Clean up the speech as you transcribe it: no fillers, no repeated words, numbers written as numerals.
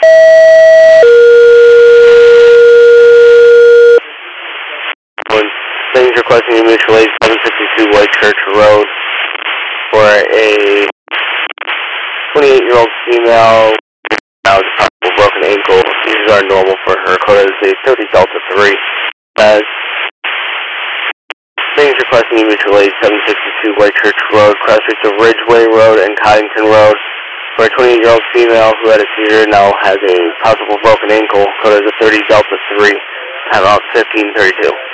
Things requesting a mutual aid 752 White Church Road for a 28-year-old female now with a possible broken ankle. These are normal for her. Code is a 30 Delta 3. Things requesting a mutual aid 762 White Church Road, cross streets of Ridgeway Road and Coddington Road for a 28-year-old female who had a seizure now has a possible broken ankle. Code is a 30 Delta 3. Time out 1532.